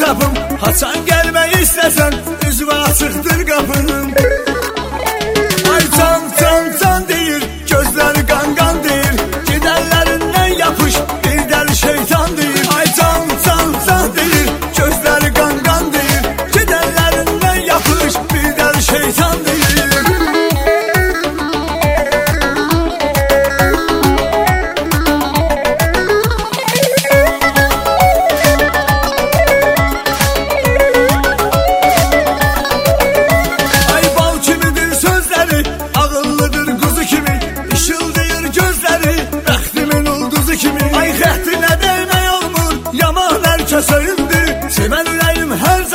tapım. Haçan gelmək istəsən üzvə açıqdır qapının. Ay can can can deyir, gözləri qan qan deyir, gedənlərindən yapış bir dəli şeytan deyir. Ay can can can deyir, gözləri qan qan deyir, gedənlərindən yapış bir dəli şeytan deyir. Sevən ürəyim hər